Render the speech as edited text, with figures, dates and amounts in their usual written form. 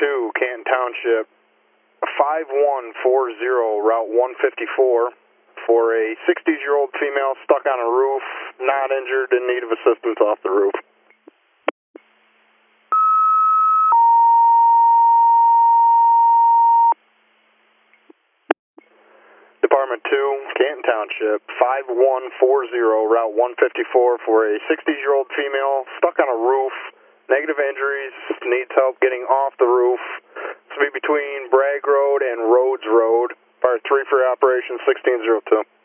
2, Canton Township, 5140, Route 154, for a 60-year-old female stuck on a roof, not injured, in need of assistance off the roof. Department 2, Canton Township, 5140, Route 154, for a 60-year-old female stuck on a roof, negative injuries, needs help getting off the roof. This will be between Bragg Road and Rhodes Road. Fire 3 for Operation 1602.